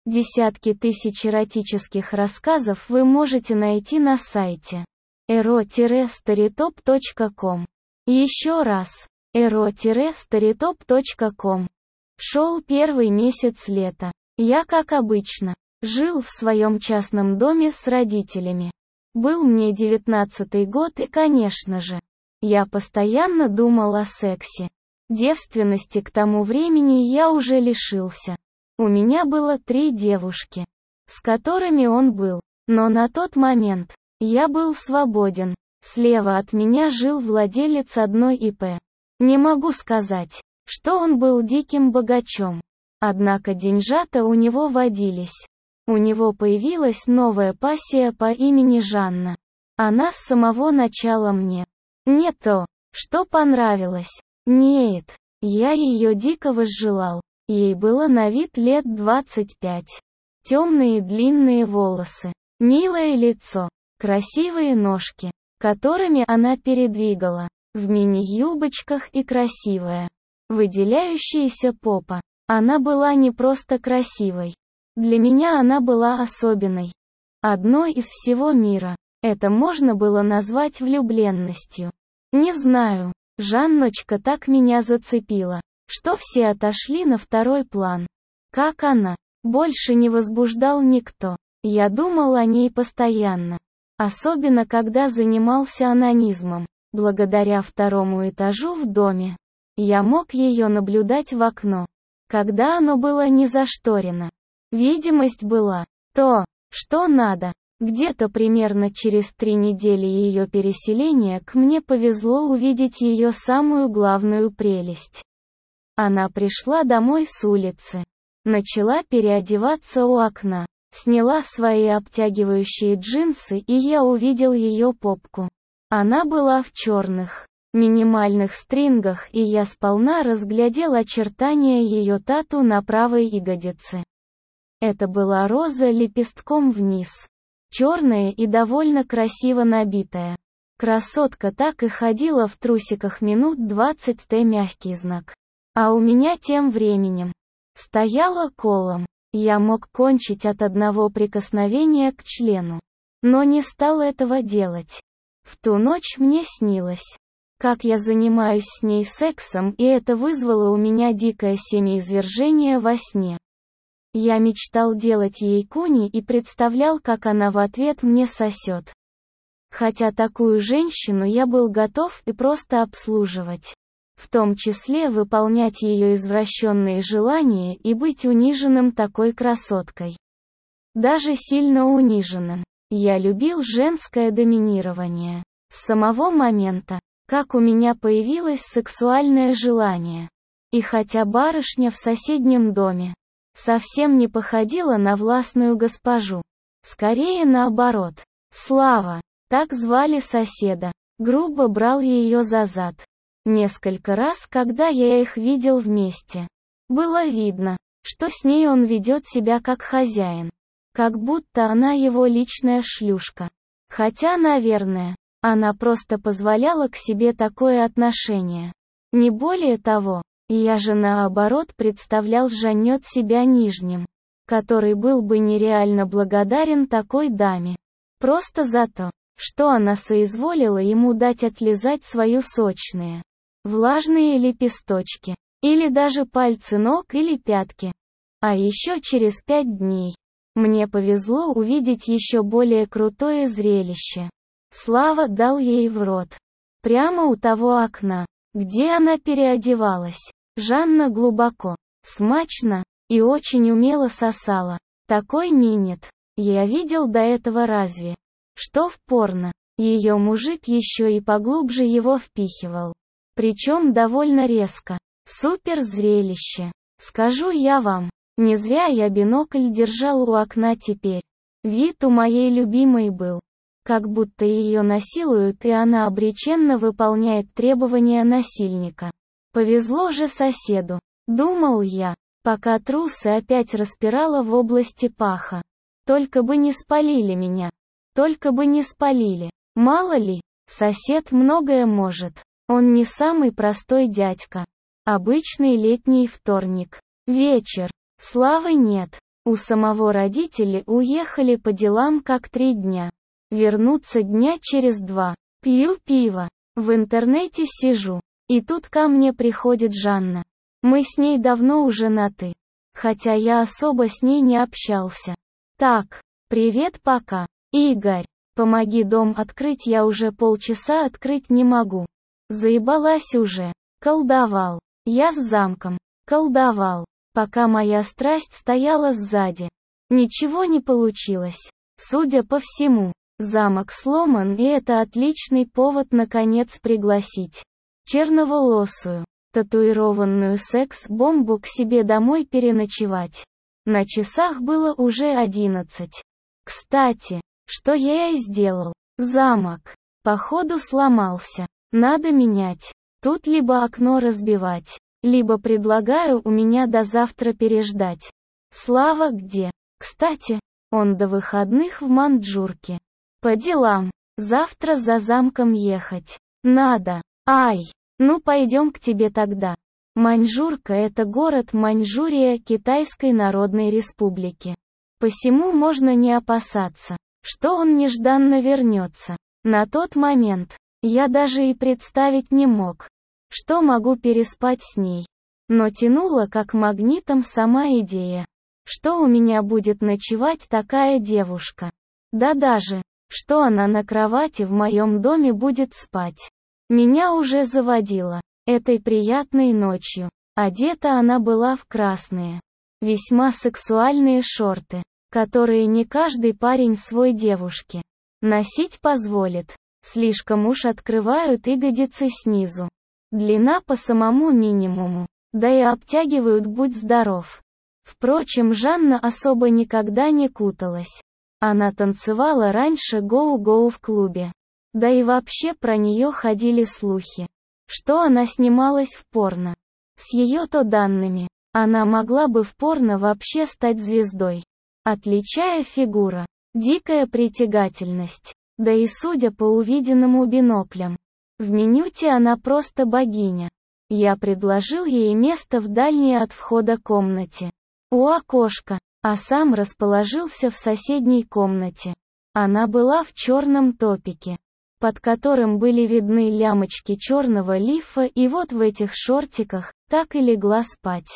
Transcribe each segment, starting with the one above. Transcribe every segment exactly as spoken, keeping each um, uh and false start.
Десятки тысяч эротических рассказов вы можете найти на сайте эро старитоп точка ком. Еще раз, эро старитоп точка ком. Шел первый месяц лета. Я, как обычно, жил в своем частном доме с родителями. Был мне девятнадцатый год и, конечно же, я постоянно думал о сексе. Девственности к тому времени я уже лишился. У меня было три девушки, с которыми он был, но на тот момент я был свободен. Слева от меня жил владелец одной ИП. Не могу сказать, что он был диким богачом. Однако деньжата у него водились. У него появилась новая пассия по имени Жанна. Она с самого начала мне не то, что понравилось. Нет, я ее дико возжелал. Ей было на вид лет двадцать пять. Темные длинные волосы, милое лицо, красивые ножки, которыми она передвигала, в мини-юбочках и красивая, выделяющаяся попа. Она была не просто красивой. Для меня она была особенной. Одной из всего мира. Это можно было назвать влюбленностью. Не знаю, Жанночка так меня зацепила, что все отошли на второй план. Как она, больше не возбуждал никто. Я думал о ней постоянно. Особенно когда занимался онанизмом. Благодаря второму этажу в доме, я мог ее наблюдать в окно, когда оно было не зашторено. Видимость была то, что надо. Где-то примерно через три недели ее переселения к мне повезло увидеть ее самую главную прелесть. Она пришла домой с улицы. Начала переодеваться у окна. Сняла свои обтягивающие джинсы, и я увидел ее попку. Она была в черных, минимальных стрингах, и я сполна разглядел очертания ее тату на правой ягодице. Это была роза лепестком вниз. Черная и довольно красиво набитая. Красотка так и ходила в трусиках минут двадцать, т мягкий знак. А у меня тем временем стояла колом. Я мог кончить от одного прикосновения к члену, но не стал этого делать. В ту ночь мне снилось, как я занимаюсь с ней сексом, и это вызвало у меня дикое семяизвержение во сне. Я мечтал делать ей куни и представлял, как она в ответ мне сосет. Хотя такую женщину я был готов и просто обслуживать. В том числе выполнять ее извращенные желания и быть униженным такой красоткой. Даже сильно униженным. Я любил женское доминирование. С самого момента, как у меня появилось сексуальное желание. И хотя барышня в соседнем доме совсем не походила на властную госпожу. Скорее наоборот. Слава, так звали соседа, грубо брал ее за зад. Несколько раз, когда я их видел вместе, было видно, что с ней он ведет себя как хозяин. Как будто она его личная шлюшка. Хотя, наверное, она просто позволяла к себе такое отношение. Не более того. Я же наоборот представлял Жаннет себя нижним, который был бы нереально благодарен такой даме. Просто за то, что она соизволила ему дать отлизать свою сочные, влажные лепесточки, или даже пальцы ног или пятки. А еще через пять дней мне повезло увидеть еще более крутое зрелище. Слава дал ей в рот. Прямо у того окна, где она переодевалась. Жанна глубоко, смачно и очень умело сосала. Такой минет я видел до этого разве что в порно. Ее мужик еще и поглубже его впихивал. Причем довольно резко. Супер зрелище. Скажу я вам, не зря я бинокль держал у окна теперь. Вид у моей любимой был, как будто ее насилуют, и она обреченно выполняет требования насильника. Повезло же соседу, думал я, пока трусы опять распирала в области паха. Только бы не спалили меня. Только бы не спалили. Мало ли, сосед многое может. Он не самый простой дядька. Обычный летний вторник. Вечер. Славы нет. У самого родители уехали по делам как три дня. Вернуться дня через два. Пью пиво. В интернете сижу. И тут ко мне приходит Жанна. Мы с ней давно уже на «ты». Хотя я особо с ней не общался. Так, привет пока. Игорь, помоги дом открыть, я уже полчаса открыть не могу. Заебалась уже. Колдовал. Я с замком. Колдовал. Пока моя страсть стояла сзади. Ничего не получилось. Судя по всему, замок сломан, и это отличный повод наконец пригласить черноволосую, татуированную секс-бомбу к себе домой переночевать. На часах было уже одиннадцать. Кстати, что я и сделал. Замок, походу, сломался. Надо менять. Тут либо окно разбивать, либо предлагаю у меня до завтра переждать. Слава где? Кстати, он до выходных в Маньчжурке. По делам. Завтра за замком ехать. Надо. Ай. Ну пойдем к тебе тогда. Маньчжурка — это город Маньчжурия Китайской Народной Республики. Посему можно не опасаться, что он нежданно вернется. На тот момент я даже и представить не мог, что могу переспать с ней. Но тянула как магнитом сама идея, что у меня будет ночевать такая девушка. Да даже, что она на кровати в моем доме будет спать. Меня уже заводило. Этой приятной ночью. Одета она была в красные, весьма сексуальные шорты, которые не каждый парень свой девушке носить позволит. Слишком уж открывают ягодицы снизу. Длина по самому минимуму. Да и обтягивают, будь здоров. Впрочем, Жанна особо никогда не куталась. Она танцевала раньше гоу-гоу в клубе. Да и вообще про нее ходили слухи, что она снималась в порно. С ее-то данными, она могла бы в порно вообще стать звездой. Отличая фигура, дикая притягательность. Да и судя по увиденному биноклям, в минуте она просто богиня. Я предложил ей место в дальней от входа комнате, у окошка, а сам расположился в соседней комнате. Она была в черном топике, под которым были видны лямочки черного лифа, и вот в этих шортиках так и легла спать.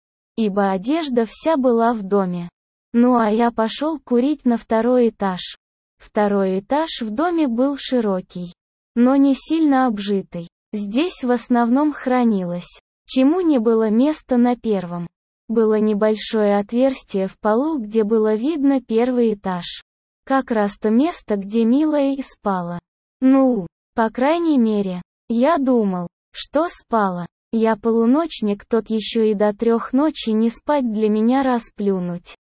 Ибо одежда вся была в доме. Ну а я пошел курить на второй этаж. Второй этаж в доме был широкий, но не сильно обжитый. Здесь в основном хранилось, чему не было места на первом. Было небольшое отверстие в полу, где было видно первый этаж. Как раз то место, где милая и спала. Ну, по крайней мере, я думал, что спала. Я полуночник, тот еще и до трех ночи не спать для меня расплюнуть.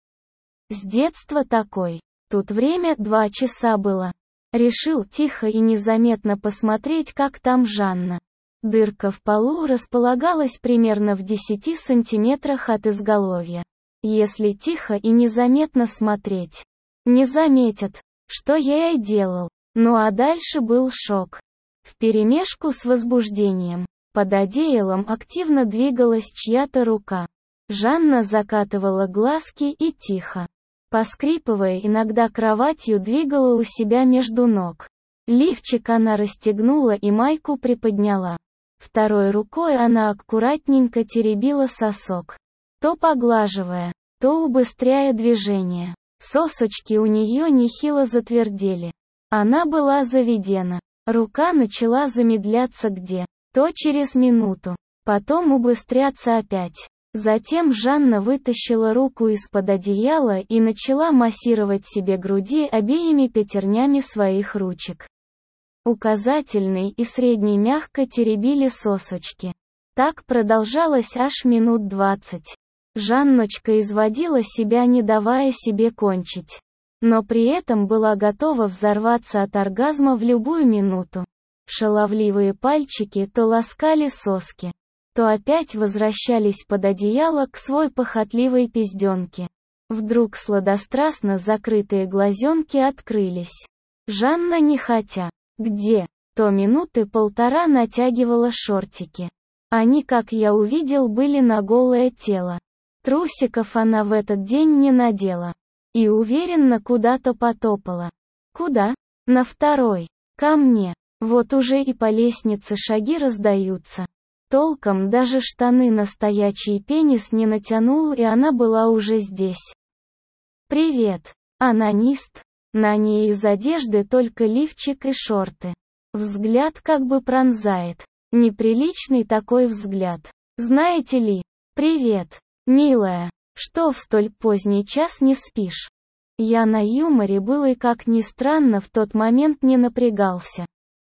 С детства такой. Тут время два часа было. Решил тихо и незаметно посмотреть, как там Жанна. Дырка в полу располагалась примерно в десяти сантиметрах от изголовья. Если тихо и незаметно смотреть, не заметят, что я и делал. Ну а дальше был шок. Вперемешку с возбуждением. Под одеялом активно двигалась чья-то рука. Жанна закатывала глазки и тихо, поскрипывая иногда кроватью, двигала у себя между ног. Лифчик она расстегнула и майку приподняла. Второй рукой она аккуратненько теребила сосок, то поглаживая, то убыстряя движение. Сосочки у нее нехило затвердели. Она была заведена. Рука начала замедляться где то через минуту, потом убыстряться опять. Затем Жанна вытащила руку из-под одеяла и начала массировать себе груди обеими пятернями своих ручек. Указательный и средний мягко теребили сосочки. Так продолжалось аж минут двадцать. Жанночка изводила себя, не давая себе кончить. Но при этом была готова взорваться от оргазма в любую минуту. Шаловливые пальчики то ласкали соски, то опять возвращались под одеяло к свой похотливой пизденке. Вдруг сладострастно закрытые глазенки открылись. Жанна нехотя, где, то минуты полтора натягивала шортики. Они, как я увидел, были на голое тело. Трусиков она в этот день не надела. И уверенно куда-то потопала. Куда? На второй. Ко мне. Вот уже и по лестнице шаги раздаются. Толком даже штаны на стоячий пенис не натянул, и она была уже здесь. «Привет, анонист». На ней из одежды только лифчик и шорты. Взгляд как бы пронзает. Неприличный такой взгляд. Знаете ли? «Привет, милая. Что в столь поздний час не спишь?» Я на юморе был и, как ни странно, в тот момент не напрягался.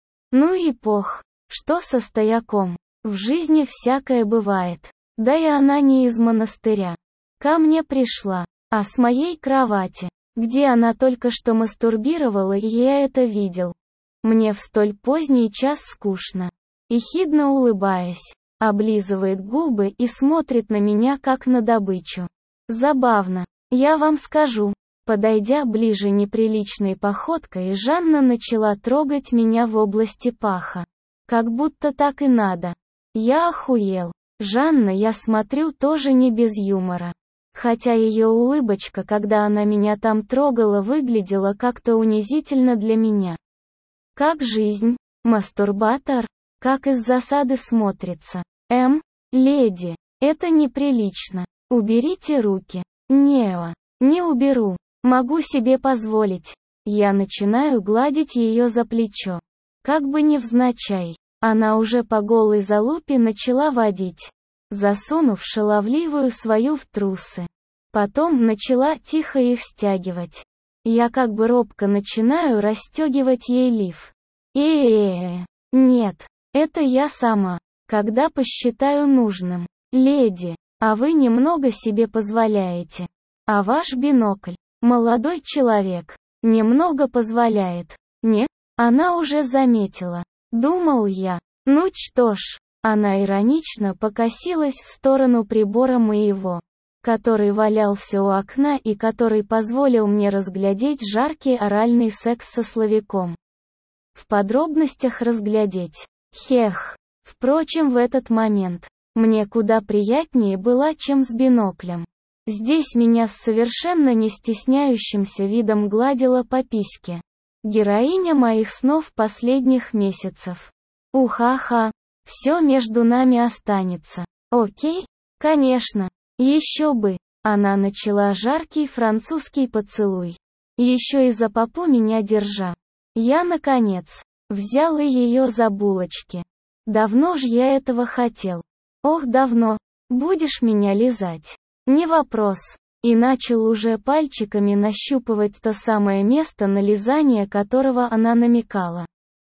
Ну и пох, что со стояком? В жизни всякое бывает. Да и она не из монастыря. Ко мне пришла, а с моей кровати, где она только что мастурбировала, и я это видел. Мне в столь поздний час скучно. Ехидно улыбаясь, облизывает губы и смотрит на меня как на добычу. Забавно. Я вам скажу. Подойдя ближе неприличной походкой, Жанна начала трогать меня в области паха. Как будто так и надо. Я охуел. Жанна, я смотрю, тоже не без юмора. Хотя ее улыбочка, когда она меня там трогала, выглядела как-то унизительно для меня. Как жизнь? Мастурбатор? Как из засады смотрится. Эм, леди, это неприлично. Уберите руки. Нео, не уберу. Могу себе позволить. Я начинаю гладить ее за плечо. Как бы невзначай. Она уже по голой залупе начала водить, засунув шаловливую свою в трусы. Потом начала тихо их стягивать. Я как бы робко начинаю расстегивать ей лиф. Э-э-э, нет, это я сама, когда посчитаю нужным. Леди, а вы немного себе позволяете. А ваш бинокль, молодой человек, немного позволяет. Не? Она уже заметила. Думал я. Ну что ж, она иронично покосилась в сторону прибора моего, который валялся у окна и который позволил мне разглядеть жаркий оральный секс со Славиком. В подробностях разглядеть. Хех. Впрочем, в этот момент мне куда приятнее было, чем с биноклем. Здесь меня с совершенно не стесняющимся видом гладила по письке. Героиня моих снов последних месяцев. Уха-ха. Все между нами останется. Окей? Конечно. Еще бы. Она начала жаркий французский поцелуй. Еще и за попу меня держа. Я, наконец, взяла ее за булочки. Давно ж я этого хотел. Ох, давно. Будешь меня лизать? Не вопрос. И начал уже пальчиками нащупывать то самое место, на лизание которого она намекала.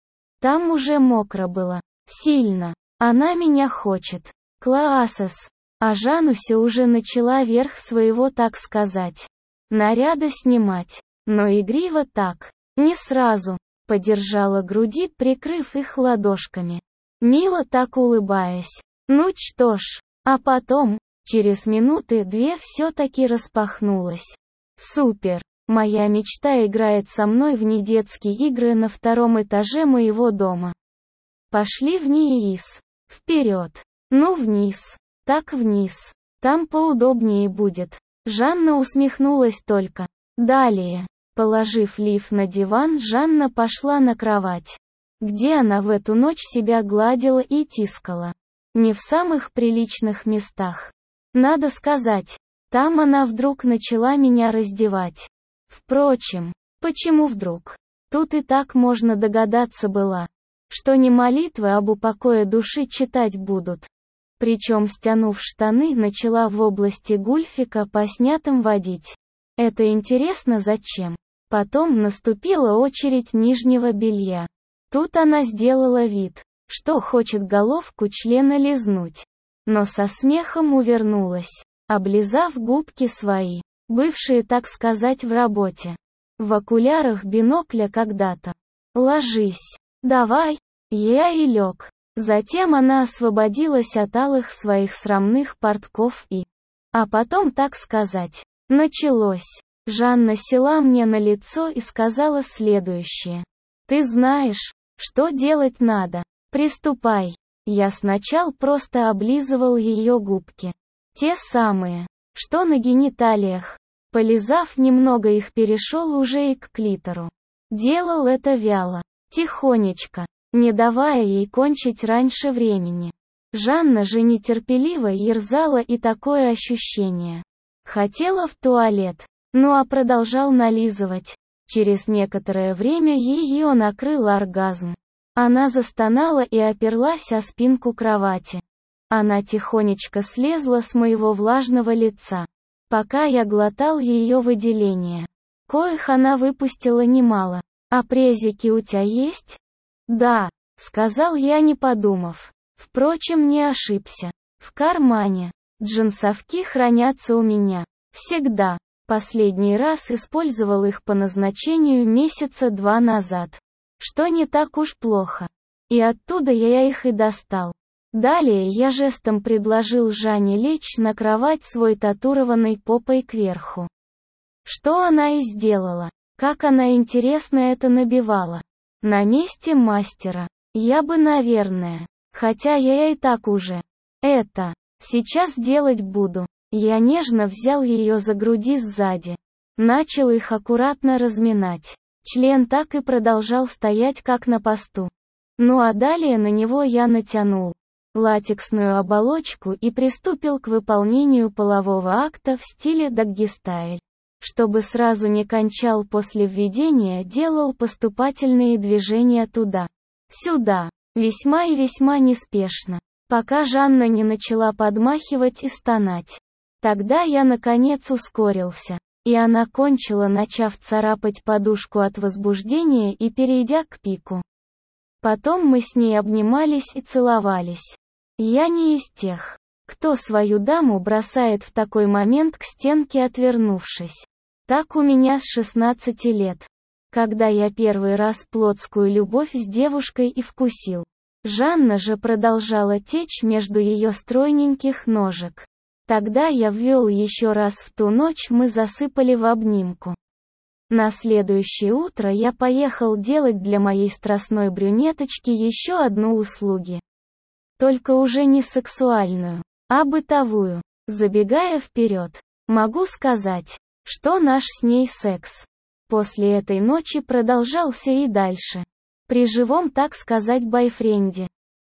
Там уже мокро было. Сильно. Она меня хочет. Классес. А Жануся уже начала верх своего, так сказать, наряда снимать. Но игриво так. Не сразу. Подержала груди, прикрыв их ладошками. Мило так улыбаясь. Ну что ж. А потом, через минуты две все-таки распахнулась. Супер! Моя мечта играет со мной в недетские игры на втором этаже моего дома. Пошли в НИИС. Вперед. Ну вниз. Так вниз. Там поудобнее будет. Жанна усмехнулась только. Далее. Положив лиф на диван, Жанна пошла на кровать. Где она в эту ночь себя гладила и тискала. Не в самых приличных местах. Надо сказать, там она вдруг начала меня раздевать. Впрочем, почему вдруг? Тут и так можно догадаться было, что не молитвы об упокое души читать будут. Причем, стянув штаны, начала в области гульфика по снятым водить. Это интересно зачем? Потом наступила очередь нижнего белья. Тут она сделала вид, что хочет головку члена лизнуть. Но со смехом увернулась, облизав губки свои, бывшие, так сказать, в работе. В окулярах бинокля когда-то. Ложись. Давай. Я и лег. Затем она освободилась от алых своих срамных портков и... А потом, так сказать, началось. Жанна села мне на лицо и сказала следующее. Ты знаешь, что делать надо. Приступай. Я сначала просто облизывал ее губки. Те самые. что на гениталиях. Полизав немного их, перешел уже и к клитору. Делал это вяло, тихонечко, не давая ей кончить раньше времени. Жанна же нетерпеливо ерзала, и такое ощущение. Хотела в туалет, ну а продолжал нализывать. Через некоторое время ее накрыл оргазм. Она застонала и оперлась о спинку кровати. Она тихонечко слезла с моего влажного лица, пока я глотал ее выделения. Коих она выпустила немало. «А презики у тебя есть?» «Да», — сказал я, не подумав. Впрочем, не ошибся. В кармане. Джинсовки хранятся у меня. Всегда. Последний раз использовал их по назначению месяца два назад. Что не так уж плохо. И оттуда я их и достал. Далее я жестом предложил Жанне лечь на кровать свой татуированной попой кверху. Что она и сделала. Как она интересно это набивала. На месте мастера. Я бы, наверное. Хотя я и так уже. Это. Сейчас делать буду. Я нежно взял ее за груди сзади. Начал их аккуратно разминать. Член так и продолжал стоять как на посту. Ну а далее на него я натянул латексную оболочку и приступил к выполнению полового акта в стиле догги-стайл. Чтобы сразу не кончал после введения, делал поступательные движения туда-сюда, весьма и весьма неспешно, пока Жанна не начала подмахивать и стонать. Тогда я наконец ускорился, и она кончила, начав царапать подушку от возбуждения и перейдя к пику. Потом мы с ней обнимались и целовались. Я не из тех, кто свою даму бросает в такой момент к стенке, отвернувшись. Так у меня с шестнадцати лет. Когда я первый раз плотскую любовь с девушкой и вкусил. Жанна же продолжала течь между ее стройненьких ножек. Тогда я ввел еще раз, в ту ночь мы засыпали в обнимку. На следующее утро я поехал делать для моей страстной брюнеточки еще одну услугу. Только уже не сексуальную, а бытовую. Забегая вперед, могу сказать, что наш с ней секс после этой ночи продолжался и дальше. При живом, так сказать, бойфренде.